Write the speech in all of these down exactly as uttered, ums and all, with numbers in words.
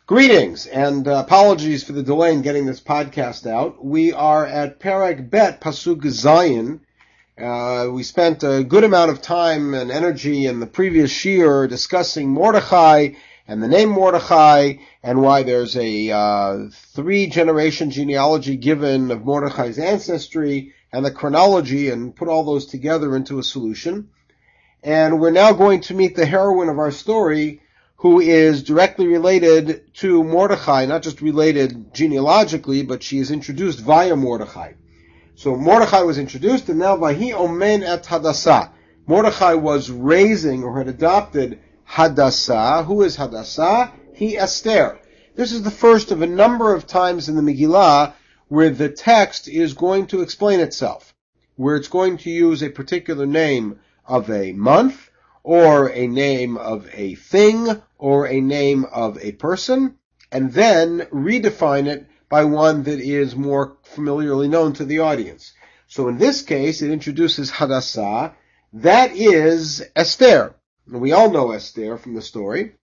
Greetings, and uh, apologies for the delay in getting this podcast out. We are at Perek Bet, Pasuk Zayin. Uh, we spent a good amount of time and energy in the previous shiur discussing Mordechai and the name Mordechai and why there's a uh, three-generation genealogy given of Mordechai's ancestry and the chronology, and put all those together into a solution. And we're now going to meet the heroine of our story, who is directly related to Mordechai, not just related genealogically, but she is introduced via Mordechai. So Mordechai was introduced, and now Vahi Omen et Hadassah. Mordechai was raising or had adopted Hadassah. Who is Hadassah? He Esther. This is the first of a number of times in the Megillah where the text is going to explain itself, where it's going to use a particular name of a month, or a name of a thing, or a name of a person, and then redefine it by one that is more familiarly known to the audience. So in this case, it introduces Hadassah. That is Esther. And we all know Esther from the story.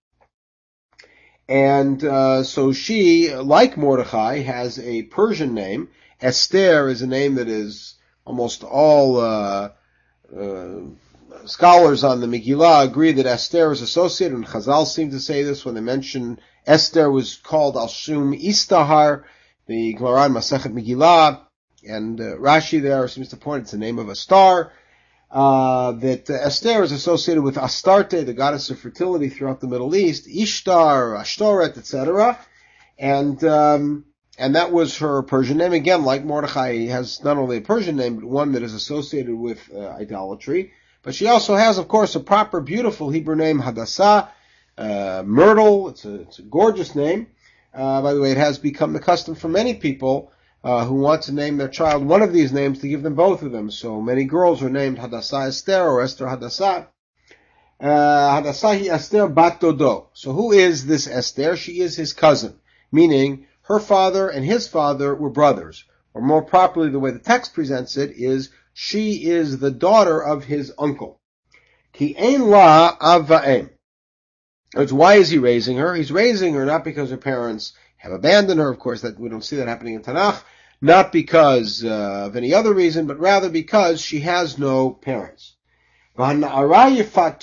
And uh, so she, like Mordechai, has a Persian name. Esther is a name that is almost all uh, uh scholars on the Megillah agree that Esther is associated, and Chazal seem to say this when they mention Esther was called Al Shum Istahar, the Gemara in Masechet Megillah, and uh, Rashi there seems to point it's the name of a star, uh, that uh, Esther is associated with Astarte, the goddess of fertility throughout the Middle East, Ishtar, Ashtoret, et cetera, and um, and that was her Persian name. Again, like Mordechai, has not only a Persian name, but one that is associated with uh, idolatry. But she also has, of course, a proper, beautiful Hebrew name, Hadassah, uh, Myrtle. It's a, it's a gorgeous name. Uh, by the way, it has become the custom for many people uh, who want to name their child one of these names to give them both of them. So many girls are named Hadassah Esther or Esther Hadassah. Uh, Hadassah hi Esther bat Dodo. So who is this Esther? She is his cousin, meaning her father and his father were brothers. Or more properly, the way the text presents it is, she is the daughter of his uncle. Ki ein la av va'em. It's why is he raising her? He's raising her not because her parents have abandoned her. Of course, that we don't see that happening in Tanakh. Not because uh, of any other reason, but rather because she has no parents. Now,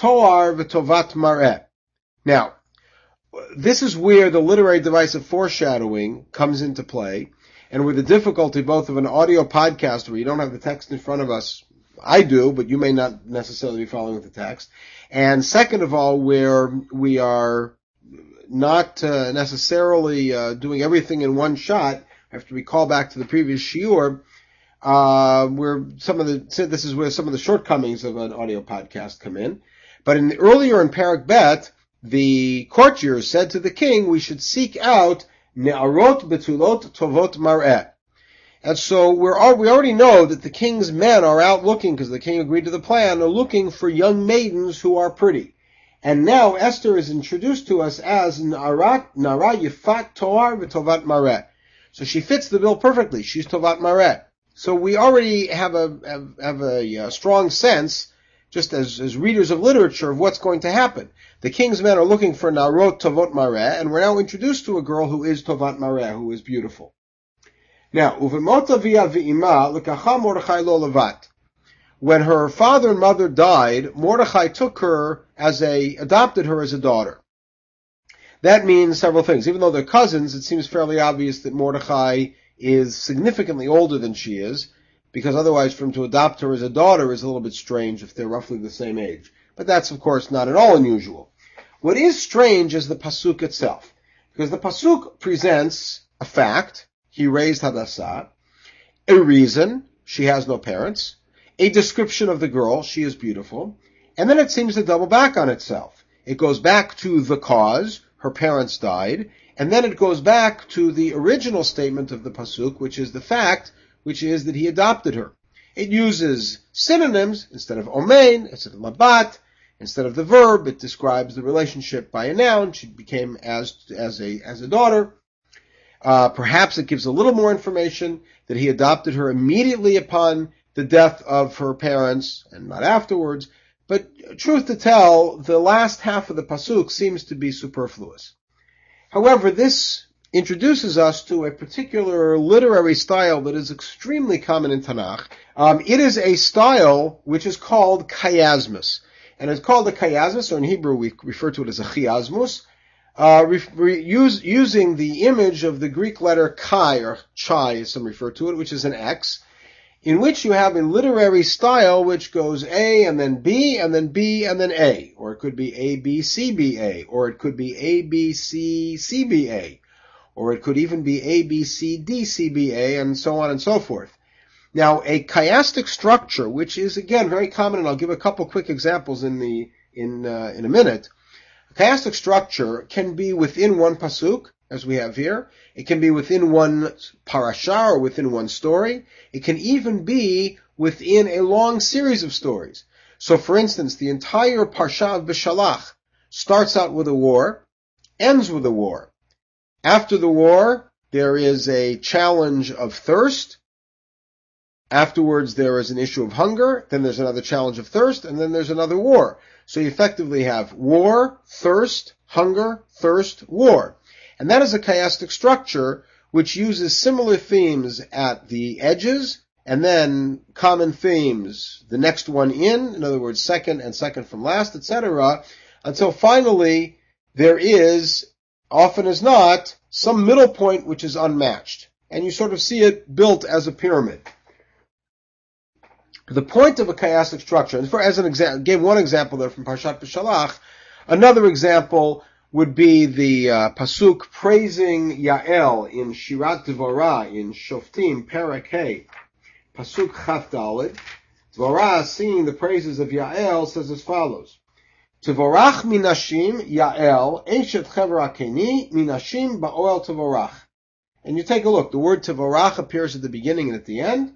this is where the literary device of foreshadowing comes into play, and with the difficulty both of an audio podcast where you don't have the text in front of us, I do, but you may not necessarily be following with the text, and second of all, where we are not uh, necessarily uh, doing everything in one shot. After we call back to the previous shiur, uh, where some of the, this is where some of the shortcomings of an audio podcast come in. But in the, earlier in Perek Bet, the courtiers said to the king, we should seek out Ne'arot betulot tovot mar'eh. And so we're, we already know that the king's men are out looking, because the king agreed to the plan, are looking for young maidens who are pretty. And now Esther is introduced to us as Na'arat, Na'ara Yifat Toar v'Tovat Mar'eh. So she fits the bill perfectly. She's Tovat Mar'eh. So we already have a, have, have a, a strong sense, just as, as readers of literature, of what's going to happen. The king's men are looking for Narot Tovot Mareh, and we're now introduced to a girl who is Tovat Mareh, who is beautiful. Now, Uvemot Avia V'ima L'kacha Mordechai Lo Levat. When her father and mother died, Mordechai took her as a, adopted her as a daughter. That means several things. Even though they're cousins, it seems fairly obvious that Mordechai is significantly older than she is, because otherwise for him to adopt her as a daughter is a little bit strange if they're roughly the same age. But that's, of course, not at all unusual. What is strange is the pasuk itself, because the pasuk presents a fact, he raised Hadassah, a reason, she has no parents, a description of the girl, she is beautiful, and then it seems to double back on itself. It goes back to the cause, her parents died, and then it goes back to the original statement of the pasuk, which is the fact, which is that he adopted her. It uses synonyms instead of omein, instead of labat, instead of the verb. It describes the relationship by a noun. She became as as a as a daughter. Uh, perhaps it gives a little more information that he adopted her immediately upon the death of her parents and not afterwards. But truth to tell, the last half of the pasuk seems to be superfluous. However, this introduces us to a particular literary style that is extremely common in Tanakh. Um, it is a style which is called chiasmus. And it's called a chiasmus, or in Hebrew we refer to it as a chiasmus, uh, re- re- use, using the image of the Greek letter chi, or chai as some refer to it, which is an X, in which you have a literary style which goes A and then B and then B and then A. Or it could be A, B, C, B, A. Or it could be A, B, C, C, B, A. Or it could even be A, B, C, D, C, B, A, and so on and so forth. Now, a chiastic structure, which is again very common, and I'll give a couple quick examples in the in uh, in a minute. A chiastic structure can be within one pasuk, as we have here. It can be within one parasha or within one story. It can even be within a long series of stories. So, for instance, the entire parsha of Beshalach starts out with a war, ends with a war. After the war, there is a challenge of thirst. Afterwards, there is an issue of hunger. Then there's another challenge of thirst, and then there's another war. So you effectively have war, thirst, hunger, thirst, war. And that is a chiastic structure which uses similar themes at the edges, and then common themes, the next one in, in other words, second and second from last, et cetera, until finally there is, often as not, some middle point which is unmatched. And you sort of see it built as a pyramid. The point of a chiastic structure, and for, as an example, gave one example there from Parshat Beshalach, another example would be the uh, pasuk praising Yael in Shirat Dvorah in Shoftim Perek Hey, pasuk Chaf Daled. Dvorah, singing the praises of Yael, says as follows: Tvorach minashim Yael eshet chevra keni minashim ba'oel tvorach. And you take a look. The word Tvorach appears at the beginning and at the end.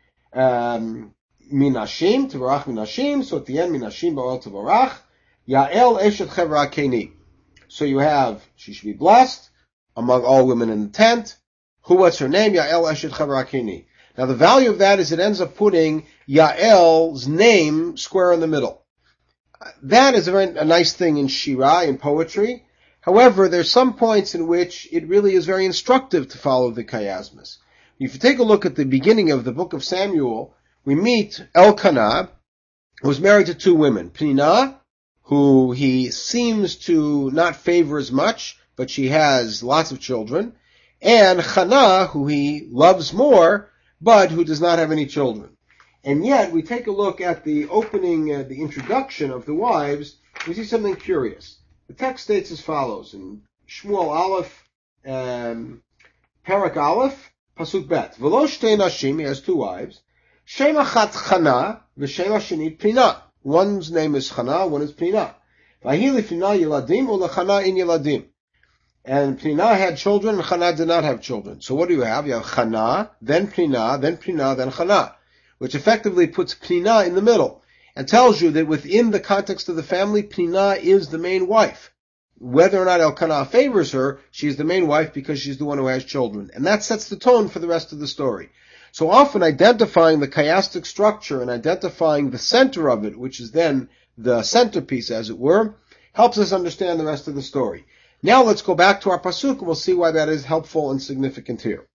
Um, minashim, Tvorach minashim. So at the end, minashim ba'oel tvorach. Yael eshet chevra keni. So you have, she should be blessed among all women in the tent. Who, what's her name? Yael eshet chevra keni. Now the value of that is it ends up putting Yael's name square in the middle. That is a very a nice thing in Shira, in poetry. However, there's some points in which it really is very instructive to follow the chiasmus. If you take a look at the beginning of the book of Samuel, we meet Elkanah, who was married to two women. Pninah, who he seems to not favor as much, but she has lots of children, and Hannah, who he loves more, but who does not have any children. And yet, we take a look at the opening, uh, the introduction of the wives, we see something curious. The text states as follows, in Shmuel Aleph, um, Perek Aleph, Pasuk Bet. V'lo shtei nashim, he has two wives, Shem achat Chana, v'shem hashenit Pninah. One's name is Chana, one is Pninah. V'ahi lifnina yeladim, u'lechana in yeladim. And Pninah had children, and Chana did not have children. So what do you have? You have Chana, then Pninah, then Pninah, then Chana, which effectively puts Pninah in the middle and tells you that within the context of the family, Pninah is the main wife. Whether or not Elkanah favors her, she's the main wife because she's the one who has children. And that sets the tone for the rest of the story. So often identifying the chiastic structure and identifying the center of it, which is then the centerpiece, as it were, helps us understand the rest of the story. Now let's go back to our pasuk and we'll see why that is helpful and significant here.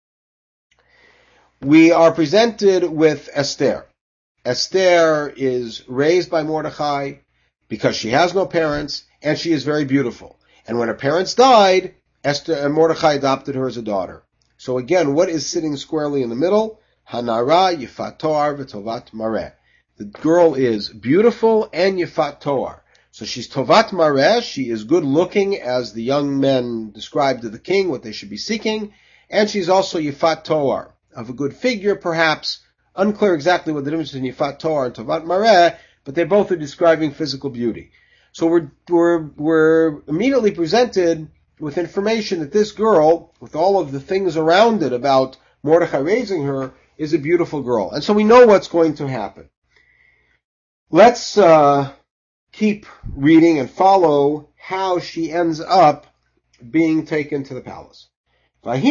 We are presented with Esther. Esther is raised by Mordechai because she has no parents and she is very beautiful. And when her parents died, Esther and Mordechai adopted her as a daughter. So again, what is sitting squarely in the middle? Hanara Yifat Toar v'Tovat Mareh. The girl is beautiful and Yifat Toar. So she's Tovat Mareh, she is good looking as the young men described to the king what they should be seeking, and she's also Yifat Toar, of a good figure perhaps. Unclear exactly what the difference between Yifat Toar and Tovat Mareh, but they both are describing physical beauty. So we're, we're, we're immediately presented with information that this girl, with all of the things around it about Mordechai raising her, is a beautiful girl. And so we know what's going to happen. Let's uh, keep reading and follow how she ends up being taken to the palace. And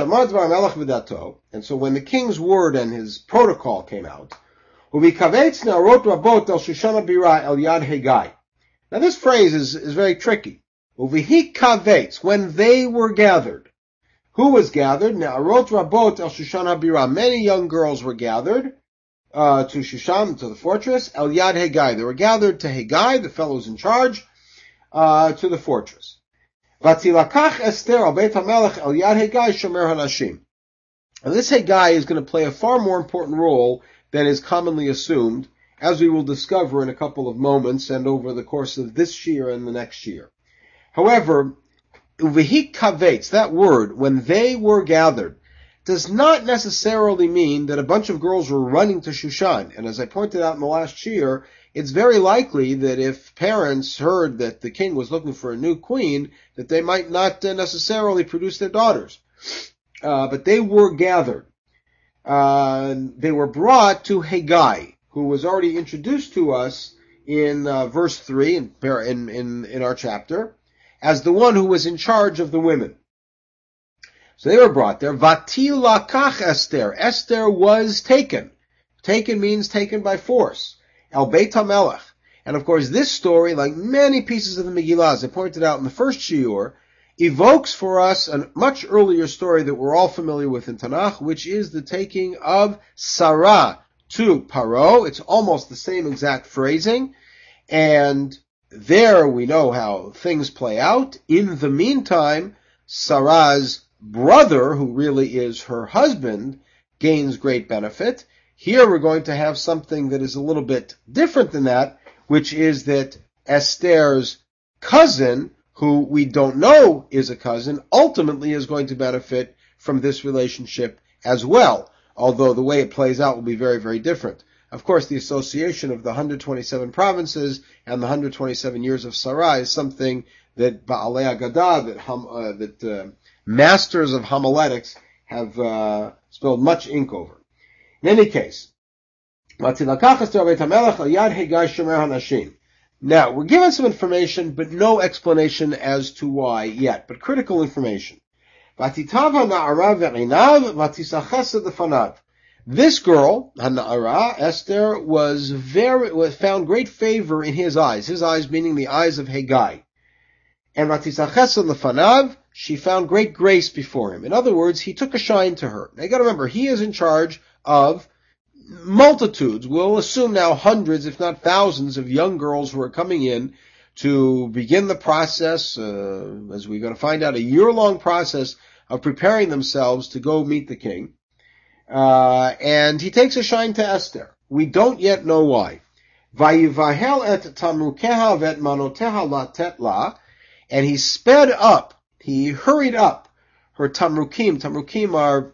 so when the king's word and his protocol came out, now this phrase is, is very tricky. Uvihik kavetz, when they were gathered. Who was gathered? Ne'arot rabot el Shushan habira. Many young girls were gathered uh, to Shushan, to the fortress. El yad Hegai. They were gathered to Hegai, the fellows in charge, uh, to the fortress. Vatilakach Esther al Beit HaMelech el yad Hegai shomer hanashim. And this Hegai is going to play a far more important role than is commonly assumed, as we will discover in a couple of moments and over the course of this year and the next year. However, uvihik kavetz, that word, when they were gathered, does not necessarily mean that a bunch of girls were running to Shushan. And as I pointed out in the last year, it's very likely that if parents heard that the king was looking for a new queen, that they might not uh, necessarily produce their daughters. Uh, but they were gathered. Uh, they were brought to Hegai, who was already introduced to us in uh, verse three in, in, in, in our chapter, as the one who was in charge of the women. So they were brought there. Vatilakach Esther. Esther was taken. Taken means taken by force. El Beit HaMelech. And of course this story, like many pieces of the Megillah, as I pointed out in the first shiur, evokes for us a much earlier story that we're all familiar with in Tanakh, which is the taking of Sarah to Paro. It's almost the same exact phrasing. And there we know how things play out. In the meantime, Sarah's brother, who really is her husband, gains great benefit. Here we're going to have something that is a little bit different than that, which is that Esther's cousin, who we don't know is a cousin, ultimately is going to benefit from this relationship as well, although the way it plays out will be very, very different. Of course, the association of the one hundred twenty-seven provinces and the one hundred twenty-seven years of Sarah is something that Ba'alei Agadah, that, hum, uh, that uh, masters of homiletics have uh, spilled much ink over. In any case, now, we're given some information, but no explanation as to why yet, but critical information. This girl, Hana'ara, Esther, was very, was, found great favor in his eyes, his eyes meaning the eyes of Hegai. And Vatisachesa lefanav, she found great grace before him. In other words, he took a shine to her. Now you gotta remember, he is in charge of multitudes, we'll assume now hundreds, if not thousands, of young girls who are coming in to begin the process, uh, as we're going to find out, a year-long process of preparing themselves to go meet the king. Uh, and he takes a shine to Esther. We don't yet know why. Vayivahel et tamrukeha vet manoteha latet la, and he sped up, he hurried up her tamrukim. Tamrukim are,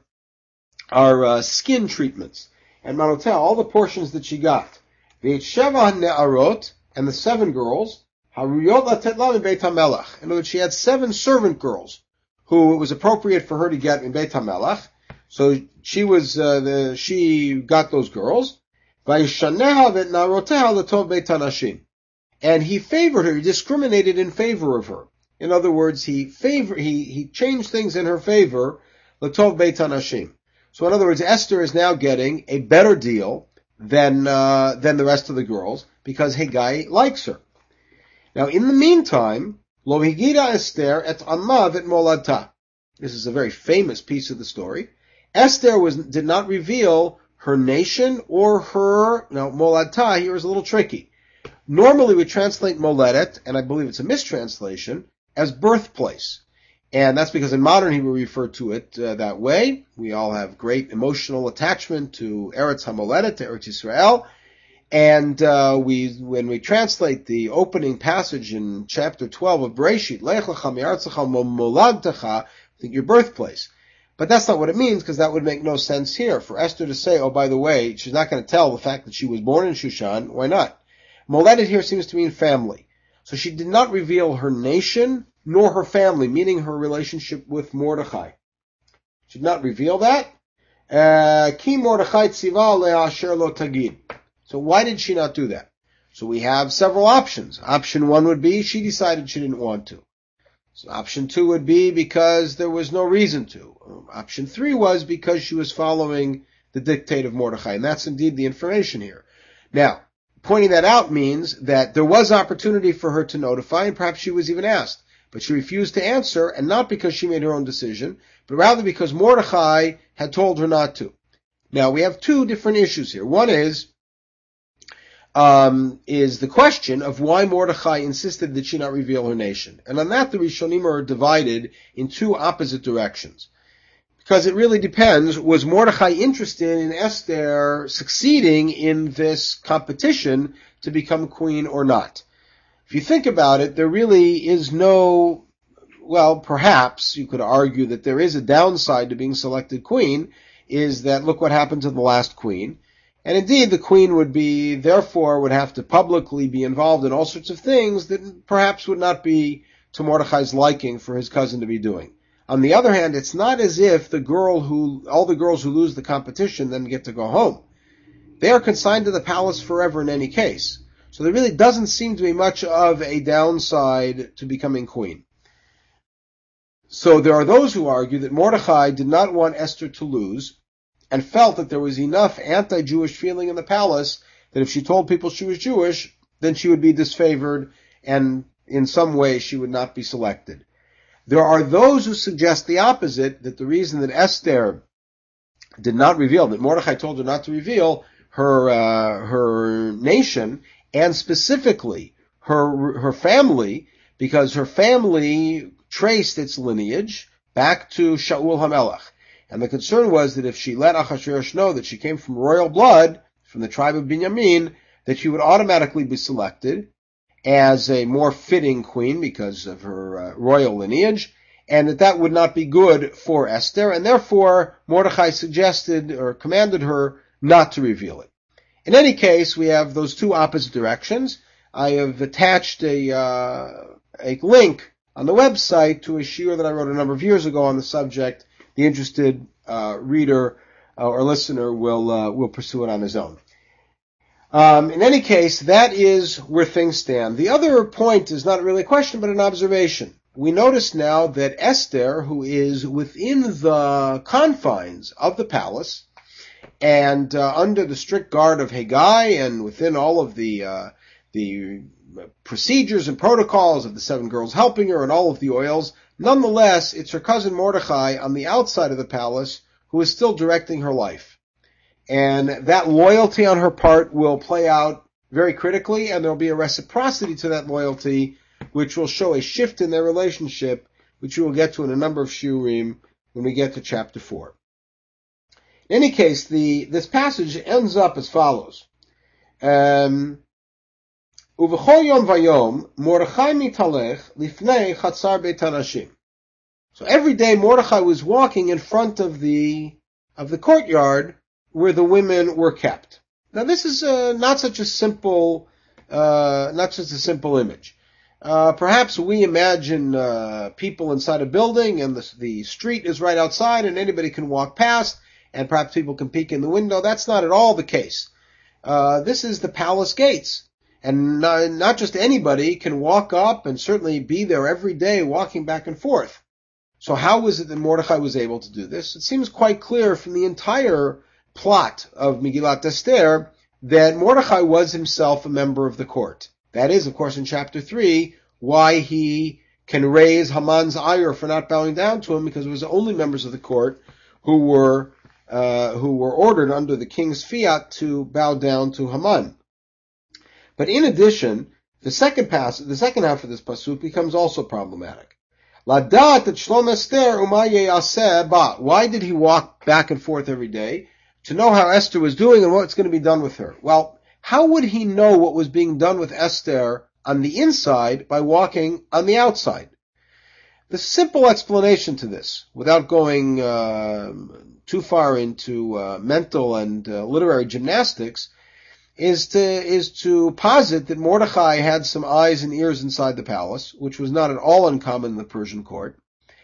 are uh, skin treatments. And Manotel, all the portions that she got. V'et ne'arot, and the seven girls, haruyot latet la in Beit HaMelech. In other words, she had seven servant girls who it was appropriate for her to get in Beit HaMelech. So she was, uh, the, she got those girls. V'yishaneha v'et na'aroteha l'tov Beit HaNashim. And he favored her, he discriminated in favor of her. In other words, he favor, he, he changed things in her favor, l'tov Beit HaNashim. So in other words, Esther is now getting a better deal than uh, than the rest of the girls because Hegai likes her. Now, in the meantime, Lo higida Esther et amav et moladta. This is a very famous piece of the story. Esther was did not reveal her nation or her. Now, moladta here is a little tricky. Normally, we translate moledet, and I believe it's a mistranslation, as birthplace. And that's because in modern Hebrew we refer to it uh, that way. We all have great emotional attachment to Eretz HaMoledet, to Eretz Yisrael. And uh, we, when we translate the opening passage in chapter twelve of Bereshit, Lech lecha mi'artzecha moladtecha, think your birthplace. But that's not what it means, because that would make no sense here. For Esther to say, oh, by the way, she's not going to tell the fact that she was born in Shushan, why not? Moledet here seems to mean family. So she did not reveal her nation, nor her family, meaning her relationship with Mordechai. She did not reveal that. Ki Mordechai tziva le'asher lo tagid. So why did she not do that? So we have several options. Option one would be she decided she didn't want to. So option two would be because there was no reason to. Option three was because she was following the dictate of Mordechai. And that's indeed the information here. Now, pointing that out means that there was opportunity for her to notify, and perhaps she was even asked. but she refused to answer, and not because she made her own decision, but rather because Mordechai had told her not to. Now, we have two different issues here. One is, um, is the question of why Mordechai insisted that she not reveal her nation. And on that, the Rishonim are divided in two opposite directions. Because it really depends, was Mordechai interested in Esther succeeding in this competition to become queen or not? If you think about it, there really is no, well, perhaps you could argue that there is a downside to being selected queen, is that look what happened to the last queen. And indeed, the queen would be, therefore, would have to publicly be involved in all sorts of things that perhaps would not be to Mordechai's liking for his cousin to be doing. On the other hand, it's not as if the girl who, all the girls who lose the competition then get to go home. They are consigned to the palace forever in any case. So there really doesn't seem to be much of a downside to becoming queen. So there are those who argue that Mordechai did not want Esther to lose, and felt that there was enough anti-Jewish feeling in the palace that if she told people she was Jewish, then she would be disfavored, and in some way she would not be selected. There are those who suggest the opposite, that the reason that Esther did not reveal, that Mordechai told her not to reveal her uh, her nation, and specifically her her family, because her family traced its lineage back to Shaul HaMelech. And the concern was that if she let Achashverosh know that she came from royal blood, from the tribe of Binyamin, that she would automatically be selected as a more fitting queen because of her uh, royal lineage, and that that would not be good for Esther, and therefore Mordechai suggested or commanded her not to reveal it. In any case, we have those two opposite directions. I have attached a, uh, a link on the website to a shiur that I wrote a number of years ago on the subject. The interested uh, reader uh, or listener will uh, will pursue it on his own. Um, in any case, that is where things stand. The other point is not really a question, but an observation. We notice now that Esther, who is within the confines of the palace and uh, under the strict guard of Haggai and within all of the uh, the procedures and protocols of the seven girls helping her and all of the oils, nonetheless, it's her cousin Mordechai on the outside of the palace who is still directing her life. And that loyalty on her part will play out very critically, and there will be a reciprocity to that loyalty, which will show a shift in their relationship, which we will get to in a number of shiurim when we get to chapter four. In any case, the this passage ends up as follows. Um, Uv'chol yom vayom, Mordechai mitalech lifnei chatzar beit hanashim. So every day Mordechai was walking in front of the of the courtyard where the women were kept. Now this is uh, not such a simple, uh, not just a simple image. Uh, perhaps we imagine uh, people inside a building and the, the street is right outside and anybody can walk past and perhaps people can peek in the window. That's not at all the case. Uh, this is the palace gates. And not, not just anybody can walk up and certainly be there every day walking back and forth. So how was it that Mordechai was able to do this? It seems quite clear from the entire plot of Megillat Esther that Mordechai was himself a member of the court. That is, of course, in chapter three, why he can raise Haman's ire for not bowing down to him, because it was only members of the court who were uh, who were ordered under the king's fiat to bow down to Haman. But in addition, the second pass, the second half of this pasuk becomes also problematic. Ladat et Shlom Esther uma yeyaseh ba. Why did he walk back and forth every day? To know how Esther was doing and what's going to be done with her. Well, how would he know what was being done with Esther on the inside by walking on the outside? The simple explanation to this, without going uh, too far into uh, mental and uh, literary gymnastics, is to is to posit that Mordechai had some eyes and ears inside the palace, which was not at all uncommon in the Persian court,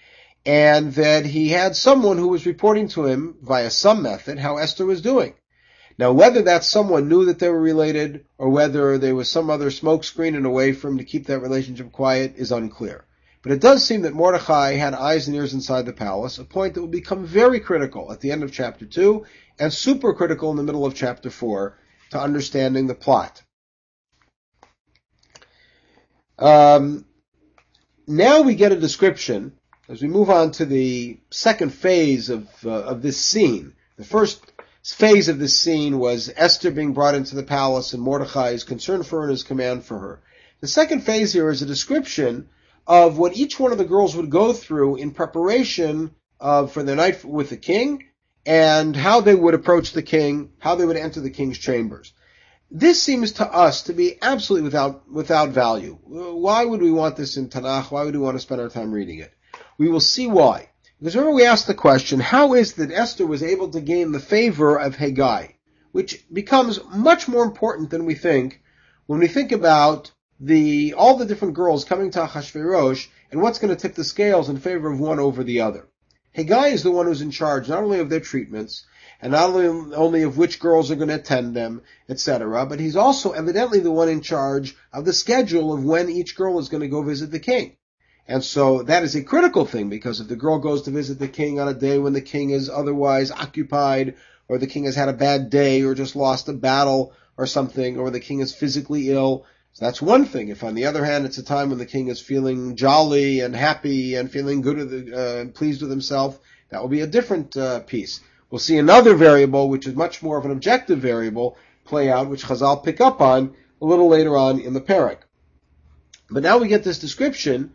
and that he had someone who was reporting to him via some method how Esther was doing. Now, whether that someone knew that they were related or whether there was some other smokescreen in a way for him to keep that relationship quiet is unclear. But it does seem that Mordechai had eyes and ears inside the palace, a point that will become very critical at the end of chapter two and super critical in the middle of chapter four to understanding the plot. Um, now we get a description, as we move on to the second phase of uh, of this scene. The first phase of this scene was Esther being brought into the palace and Mordechai is concerned for her and his command for her. The second phase here is a description of what each one of the girls would go through in preparation uh, for the night with the king, and how they would approach the king, how they would enter the king's chambers. This seems to us to be absolutely without without value. Why would we want this in Tanakh? Why would we want to spend our time reading it? We will see why. Because remember we asked the question, how is it that Esther was able to gain the favor of Hegai? Which becomes much more important than we think when we think about the all the different girls coming to Achashverosh and what's going to tip the scales in favor of one over the other. Hegai is the one who's in charge not only of their treatments, and not only, only of which girls are going to attend them, et cetera, but he's also evidently the one in charge of the schedule of when each girl is going to go visit the king. And so that is a critical thing, because if the girl goes to visit the king on a day when the king is otherwise occupied, or the king has had a bad day, or just lost a battle or something, or the king is physically ill, so that's one thing. If on the other hand it's a time when the king is feeling jolly and happy and feeling good and uh, pleased with himself, that will be a different uh, piece. We'll see another variable, which is much more of an objective variable, play out, which Chazal pick up on a little later on in the parak. But now we get this description,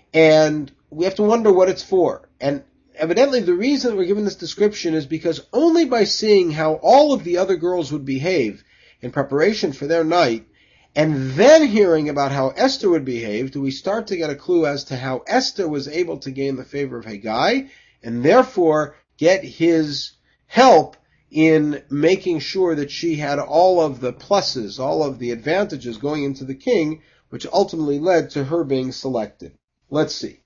and we have to wonder what it's for. And evidently the reason that we're given this description is because only by seeing how all of the other girls would behave in preparation for their night, and then hearing about how Esther would behave, do we start to get a clue as to how Esther was able to gain the favor of Hegai, and therefore get his help in making sure that she had all of the pluses, all of the advantages going into the king, which ultimately led to her being selected. Let's see.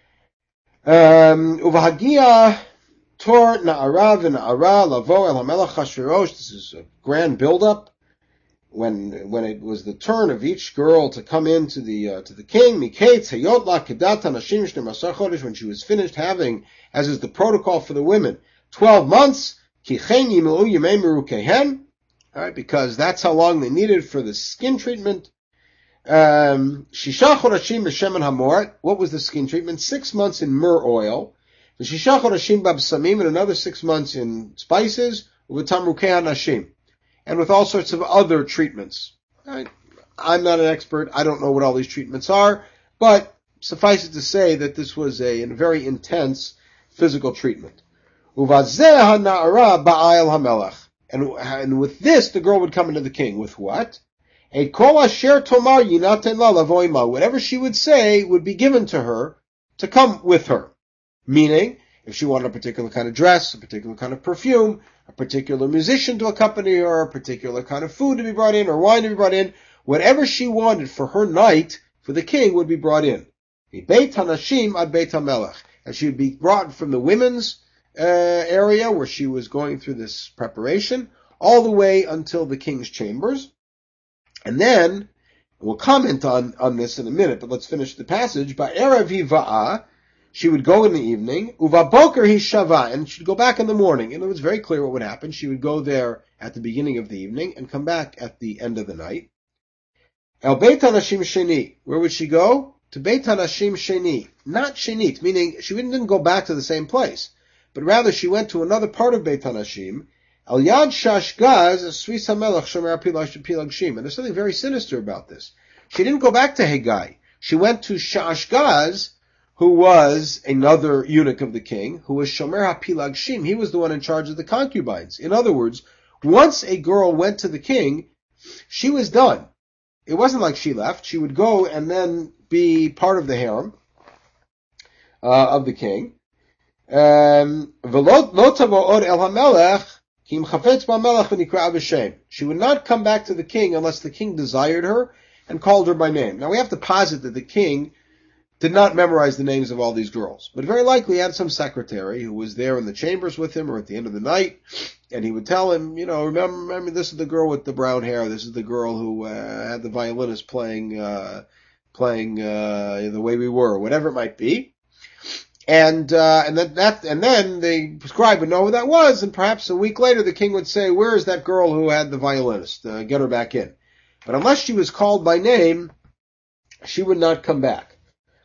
Uvahagia tor na'ara v'na'ara lavo el hamelach Achashverosh. This is a grand build-up. When when it was the turn of each girl to come in to the uh, to the king, miketz hayot la kedat hanashim shnei asar chodesh, when she was finished having, as is the protocol for the women, twelve months, ki chen yimelu yemei merukehen, all right, because that's how long they needed for the skin treatment. Um, shisha chodashim b'shemen hamor. What was the skin treatment? Six months in myrrh oil. The shisha chodashim b'absamim, and another six months in spices. U'v'tamrukei hanashim. And with all sorts of other treatments. I, I'm not an expert. I don't know what all these treatments are, but suffice it to say that this was a, a very intense physical treatment. And, and with this, the girl would come into the king. With what? Whatever she would say would be given to her to come with her. Meaning, if she wanted a particular kind of dress, a particular kind of perfume, a particular musician to accompany her, a particular kind of food to be brought in, or wine to be brought in, whatever she wanted for her night, for the king, would be brought in. Beit hanashim ad beit hamelech. And she would be brought from the women's uh, area, where she was going through this preparation, all the way until the king's chambers. And then, we'll comment on, on this in a minute, but let's finish the passage. Ba'erev hi va'ah. She would go in the evening, uva boker hi shava, and she'd go back in the morning. And it was very clear what would happen. She would go there at the beginning of the evening and come back at the end of the night. El beit hanashim sheni. Where would she go? To beit hanashim sheni. Not shenit, meaning she didn't go back to the same place, but rather she went to another part of beit hanashim. El yad shashgaz suis hamelach shomer pilag shim. And there's something very sinister about this. She didn't go back to Hegai. She went to Shashgaz, who was another eunuch of the king, who was Shomer HaPilag Shim. He was the one in charge of the concubines. In other words, once a girl went to the king, she was done. It wasn't like she left. She would go and then be part of the harem uh, of the king. Um, she would not come back to the king unless the king desired her and called her by name. Now we have to posit that the king did not memorize the names of all these girls, but very likely he had some secretary who was there in the chambers with him or at the end of the night, and he would tell him, you know, remember, remember this is the girl with the brown hair, this is the girl who uh, had the violinist playing, uh, playing uh, The Way We Were, whatever it might be. And uh, and then that and then the scribe would know who that was, and perhaps a week later the king would say, where is that girl who had the violinist? Uh, get her back in. But unless she was called by name, she would not come back.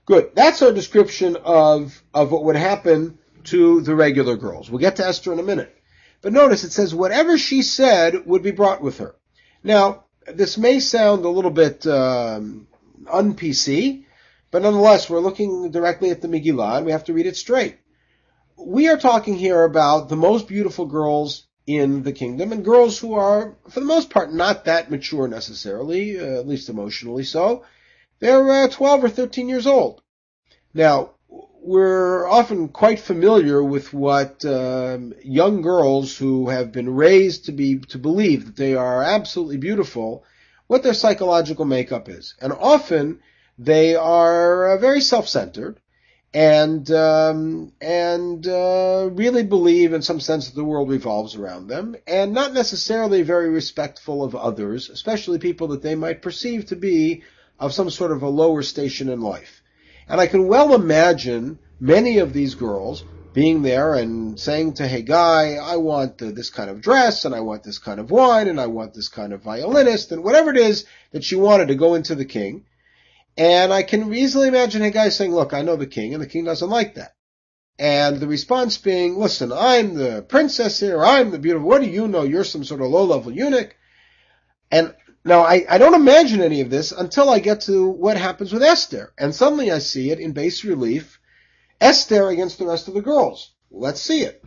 Good. That's our description of, of what would happen to the regular girls. We'll get to Esther in a minute. But notice it says whatever she said would be brought with her. Now, this may sound a little bit um, un-P C, but nonetheless, we're looking directly at the Megillah, and we have to read it straight. We are talking here about the most beautiful girls in the kingdom, and girls who are, for the most part, not that mature necessarily, uh, at least emotionally so. They're uh, twelve or thirteen years old. Now, we're often quite familiar with what um, young girls who have been raised to be to believe that they are absolutely beautiful, what their psychological makeup is. And often they are uh, very self-centered and um, and uh, really believe in some sense that the world revolves around them, and not necessarily very respectful of others, especially people that they might perceive to be of some sort of a lower station in life. And I can well imagine many of these girls being there and saying to Haggai, I want uh, this kind of dress, and I want this kind of wine, and I want this kind of violinist, and whatever it is that she wanted to go into the king. And I can easily imagine Haggai saying, look, I know the king, and the king doesn't like that. And the response being, listen, I'm the princess here, I'm the beautiful, what do you know? You're some sort of low-level eunuch. And now, I, I don't imagine any of this until I get to what happens with Esther. And suddenly I see it in bas relief, Esther against the rest of the girls. Let's see it.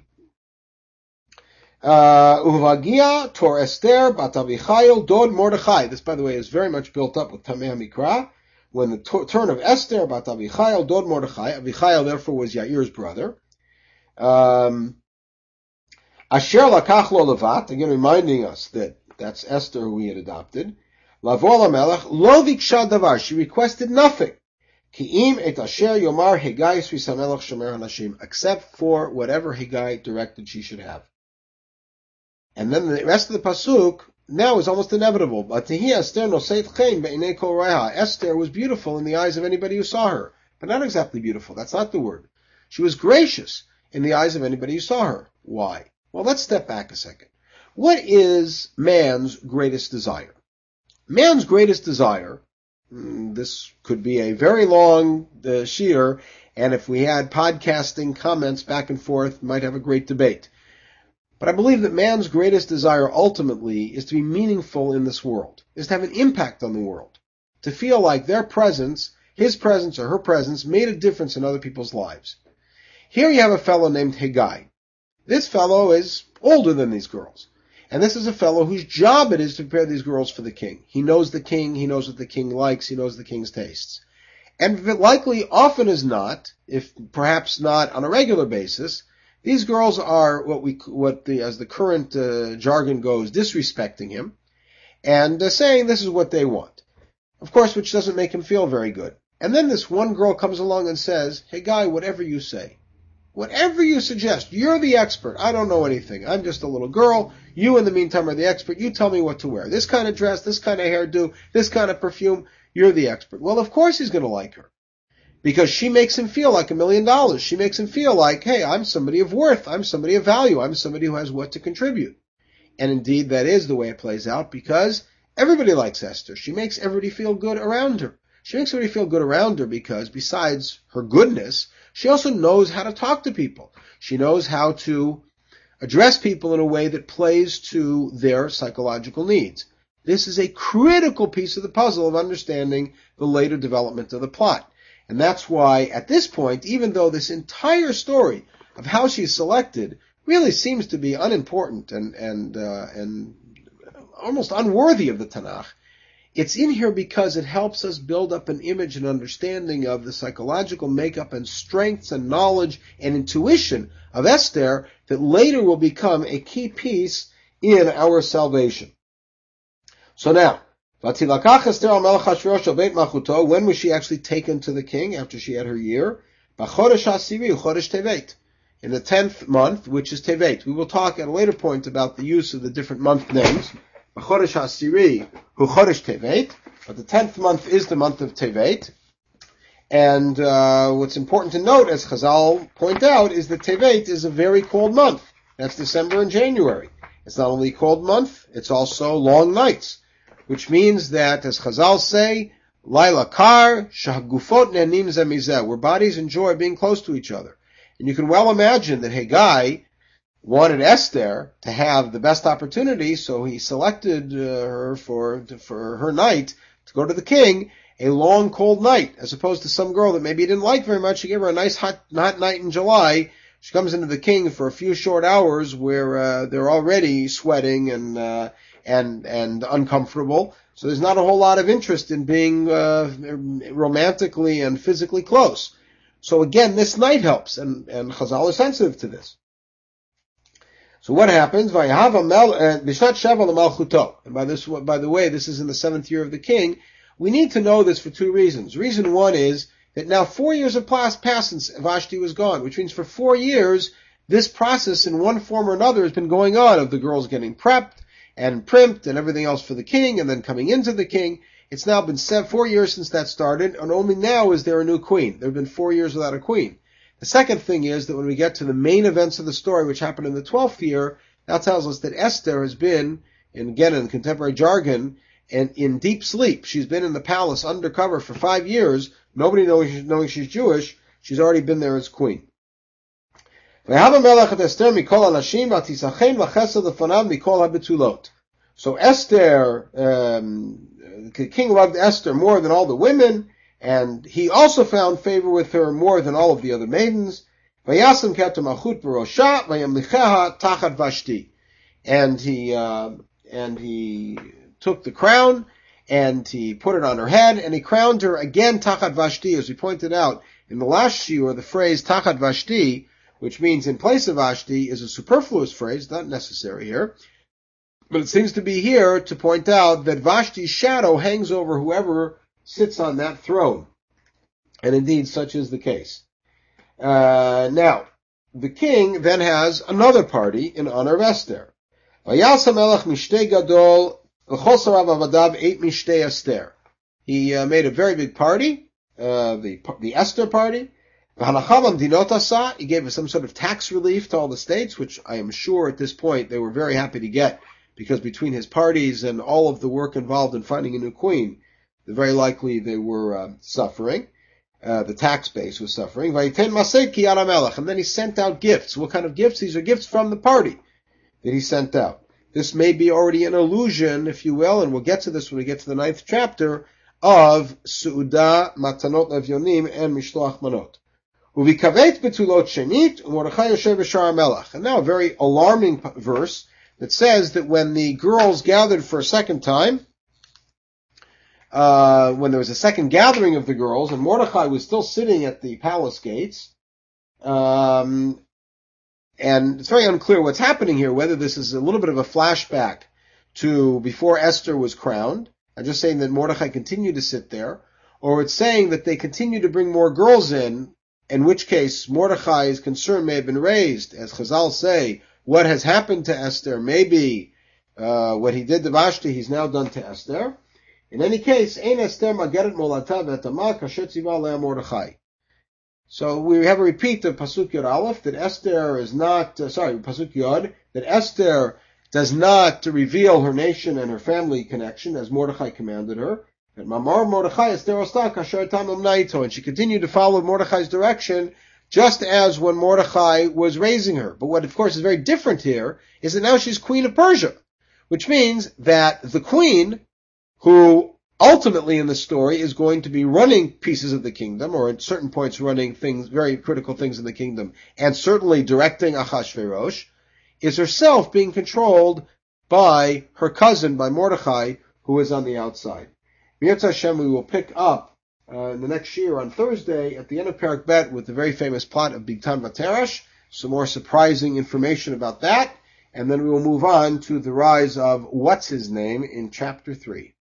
Uvagia tor Esther bat Avichail dod Mordechai. This, by the way, is very much built up with Tamei HaMikra. When the to- turn of Esther bat Avichail dod Mordechai, Avichail therefore was Yair's brother. Um, Asher lakach lo levat, again reminding us that that's Esther who he had adopted. Lavor lamelech lo viksha davar. She requested nothing. Ki'im et asher yomar Haggai Sris HaMelech shomer hanashim, except for whatever Haggai directed she should have. And then the rest of the pasuk now is almost inevitable. But Tehi Esther noseit chen be'inei kol ro'eha. Esther was beautiful in the eyes of anybody who saw her, but not exactly beautiful. That's not the word. She was gracious in the eyes of anybody who saw her. Why? Well, let's step back a second. What is man's greatest desire? Man's greatest desire, this could be a very long uh, sheer, and if we had podcasting comments back and forth, might have a great debate. But I believe that man's greatest desire ultimately is to be meaningful in this world, is to have an impact on the world, to feel like their presence, his presence or her presence, made a difference in other people's lives. Here you have a fellow named Haggai. This fellow is older than these girls. And this is a fellow whose job it is to prepare these girls for the king. He knows the king, he knows what the king likes, he knows the king's tastes. And likely, often as not, if perhaps not on a regular basis, these girls are what we, what the, as the current uh, jargon goes, disrespecting him, and uh, saying this is what they want. Of course, which doesn't make him feel very good. And then this one girl comes along and says, hey guy, whatever you say. Whatever you suggest, you're the expert. I don't know anything. I'm just a little girl. You, in the meantime, are the expert. You tell me what to wear. This kind of dress, this kind of hairdo, this kind of perfume, you're the expert. Well, of course he's going to like her. Because she makes him feel like a million dollars. She makes him feel like, hey, I'm somebody of worth. I'm somebody of value. I'm somebody who has what to contribute. And indeed, that is the way it plays out, because everybody likes Esther. She makes everybody feel good around her. She makes everybody feel good around her because, besides her goodness, she also knows how to talk to people. She knows how to address people in a way that plays to their psychological needs. This is a critical piece of the puzzle of understanding the later development of the plot. And that's why, at this point, even though this entire story of how she's selected really seems to be unimportant and and uh, and almost unworthy of the Tanakh, it's in here because it helps us build up an image and understanding of the psychological makeup and strengths and knowledge and intuition of Esther that later will become a key piece in our salvation. So now, when was she actually taken to the king after she had her year? In the tenth month, which is Tevet. We will talk at a later point about the use of the different month names. Chodesh HaSiri hu Chodesh Tevet, but the tenth month is the month of Tevet. And uh, what's important to note, as Chazal point out, is that Tevet is a very cold month. That's December and January. It's not only a cold month, it's also long nights, which means that, as Chazal say, Laila kar, shahagufot ne'anim ze mizeh, where bodies enjoy being close to each other. And you can well imagine that Haggai wanted Esther to have the best opportunity, so he selected uh, her for for her night to go to the king, a long, cold night, as opposed to some girl that maybe he didn't like very much. He gave her a nice hot, hot night in July. She comes into the king for a few short hours where uh, they're already sweating and uh, and and uncomfortable. So there's not a whole lot of interest in being uh, romantically and physically close. So again, this night helps, and and Chazal is sensitive to this. So what happens? And by this, by the way, this is in the seventh year of the king. We need to know this for two reasons. Reason one is that now four years have passed since Vashti was gone, which means for four years, this process in one form or another has been going on of the girls getting prepped and primped and everything else for the king and then coming into the king. It's now been seven, four years since that started, and only now is there a new queen. There have been four years without a queen. The second thing is that when we get to the main events of the story, which happened in the twelfth year, that tells us that Esther has been, and again in contemporary jargon, and in deep sleep. She's been in the palace undercover for five years, nobody knowing, knowing she's Jewish. She's already been there as queen. So Esther, um, the king loved Esther more than all the women, and he also found favor with her more than all of the other maidens. And he, uh, and he took the crown, and he put it on her head, and he crowned her again Tachat Vashti, as we pointed out in the last shiur. The phrase Tachat Vashti, which means in place of Vashti, is a superfluous phrase, not necessary here. But it seems to be here to point out that Vashti's shadow hangs over whoever sits on that throne. And indeed, such is the case. Uh, now, the king then has another party in honor of Esther. Vayas HaMelech mishtei gadol v'chol sarav avadav ate mishtei Esther. He uh, made a very big party, uh, the the Esther party. V'hanacham amdinot asa. He gave some sort of tax relief to all the states, which I am sure at this point they were very happy to get, because between his parties and all of the work involved in finding a new queen, very likely they were uh, suffering. Uh, the tax base was suffering. Vayiten masei ki yad HaMelech. And then he sent out gifts. What kind of gifts? These are gifts from the party that he sent out. This may be already an allusion, if you will, and we'll get to this when we get to the ninth chapter, of Su'udah, Matanot Avyonim, and Mishloach Manot. Uvikavet betulot shenit, u'mordechai yoshev b'shar HaMelech. And now a very alarming verse that says that when the girls gathered for a second time, Uh, when there was a second gathering of the girls, and Mordechai was still sitting at the palace gates, um, and it's very unclear what's happening here, whether this is a little bit of a flashback to before Esther was crowned. I'm just saying that Mordechai continued to sit there, or it's saying that they continue to bring more girls in, in which case Mordechai's concern may have been raised, as Chazal say, what has happened to Esther, maybe uh, what he did to Vashti, he's now done to Esther. In any case, Ein Esther mageret molata v'etama kasher tziva leah Mordechai. So we have a repeat of Pasuk Yod Aleph that Esther is not, uh, sorry, Pasuk Yod, that Esther does not reveal her nation and her family connection as Mordechai commanded her. And Mamar Mordechai Esther osta kasher tamim naito, and she continued to follow Mordechai's direction just as when Mordechai was raising her. But what of course is very different here is that now she's queen of Persia, which means that the queen, who ultimately in the story is going to be running pieces of the kingdom, or at certain points running things, very critical things in the kingdom, and certainly directing Achashverosh, is herself being controlled by her cousin, by Mordechai, who is on the outside. B'yirtzeh Hashem, we will pick up uh, in the next year on Thursday at the end of Perek Bet with the very famous plot of Bigtan Vaterash, some more surprising information about that, and then we will move on to the rise of what's his name in chapter three.